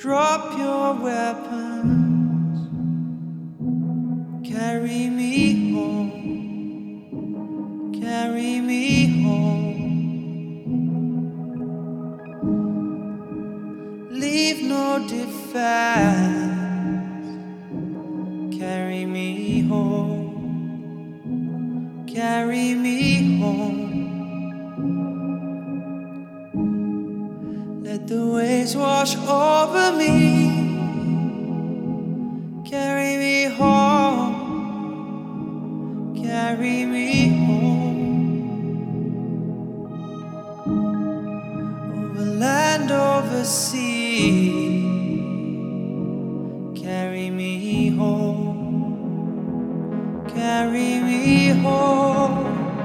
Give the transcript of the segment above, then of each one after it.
Drop your weapons, carry me home, carry me home. Leave no defense, carry me home, carry me home. Let the waves wash over me, carry me home, carry me home. Over land, over sea, carry me home, carry me home.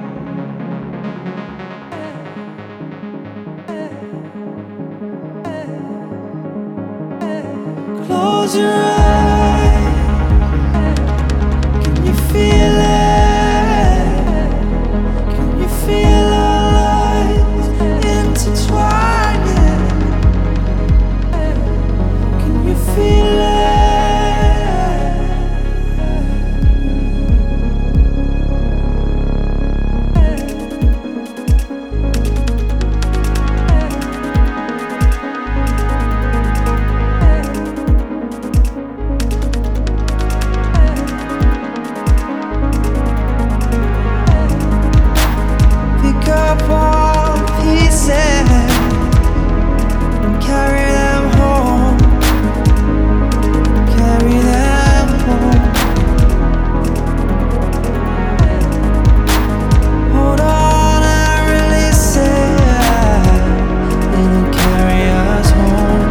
Close your eyes, can you feel it? Can you feel our lives intertwining? Can you feel it? All pieces and carry them home, carry them home. Hold on and release it, it'll carry us home,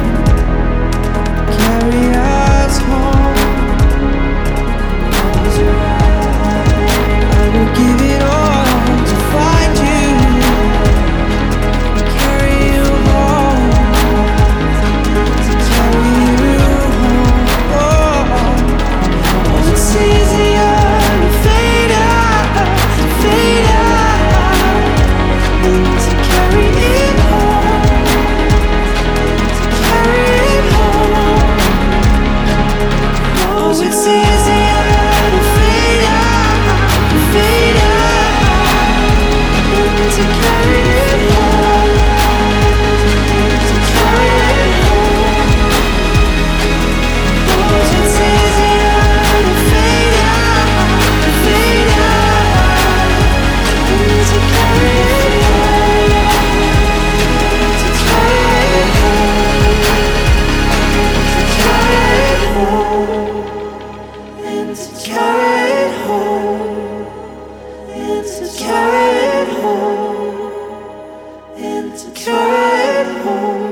carry us home. Close your eyes, I will give it all to find you. Carry it home, and to carry it home.